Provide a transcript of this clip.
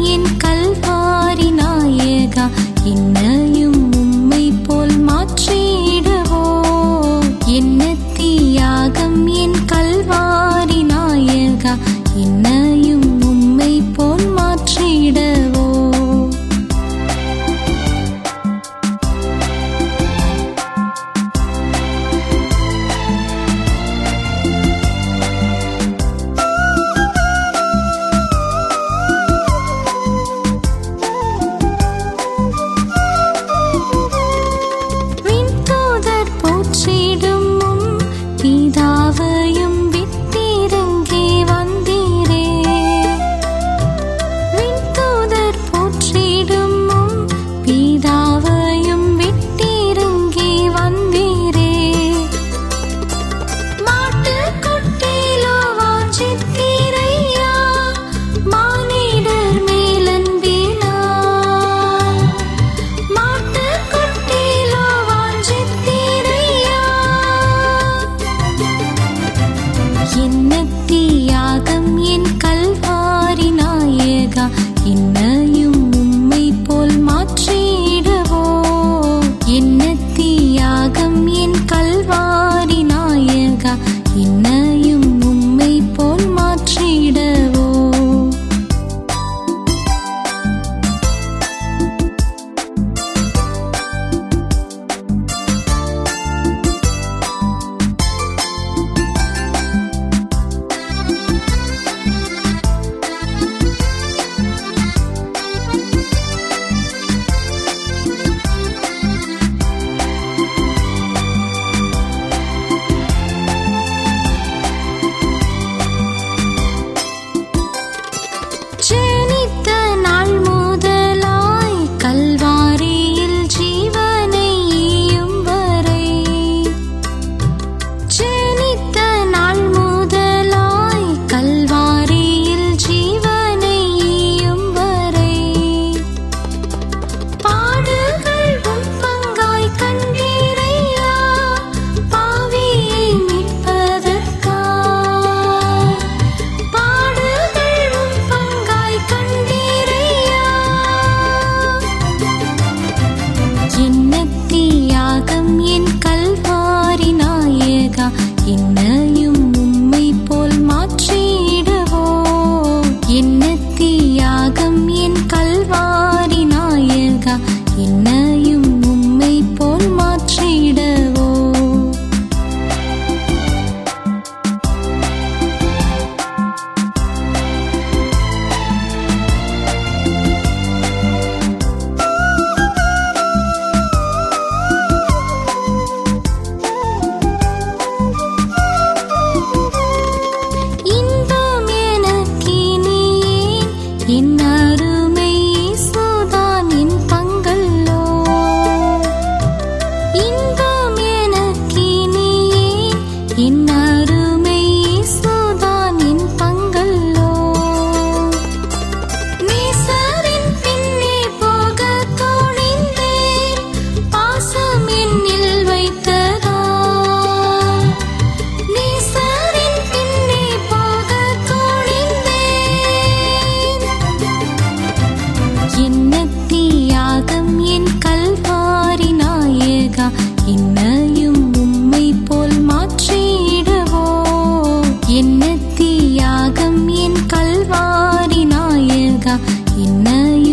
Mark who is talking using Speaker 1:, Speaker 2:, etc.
Speaker 1: என் கல்வாரி நாயகா, என்னையும் உம்மை போல் மாற்றிடவோ. என்ன தியாகம் என் கல்வாரி நாயகா, என்னையும் உம்மை போல் மாற்றிடவோ. பிதாவையும் விட்டிறங்கி வந்தீரே, விண்தூதர் போற்றிடும் பிதாவையும் விட்டிறங்கி வந்தீரே. மாட்டுக்குட்டிலோ வாஞ்சித்தீரையா, மானிடர் மேலன்பினார். மாட்டுக்குட்டிலோ வாஞ்சித்தீரையா, என்ன தியாகம் என் கல்வாரி நாயகா, என்னையும் உம்மை போல் மாற்றிடவோ. என்ன தியாகம் என் கல்வாரி நாயகா, என்னையும் உம்மை போல் மாற்றிடவோ. ஜனித்த நாள் முதலாய் கல்வாரியில் ஜீவனை ஈயும் வரை, ஜனித்த நாள் முதலாய் கல்வாரியில் ஜீவனை ஈயும் வரை, பாடுகள் உம் பங்காய் கண்டீரையா, பாவியை மீட்பதற்காய். பாடுகள் உம் பங்காய் கண்டீரையா, என்ன தியாகம் என் கல்வாரி நாயகா, என்னையும் உம்மை போல் மாற்றிடவோ. என்ன தியாகம் என் கல்வாரி நாயகா, என்னையும் உம்மை போல் மாற்றிடவோ. இன்பம் எனக்கினியேன், என் அருமை இயேசுதான் என் பங்கல்லோ. இன்பம் எனக்கினியேன், என் அருமை இயேசுதான் என் பங்கல்லோ. நேசரின் பின்னே போகத் துணிந்தேன், பாசம் என்னில் வைத்ததால். நேசரின் பின்னே போகத் துணிந்தேன், என்ன தியாகம் என் கல்வாரி நாயகா, என்னையும் உம்மை போல் மாற்றிடவோ. என்ன தியாகம் என் கல்வாரி நாயகா, என்னையும்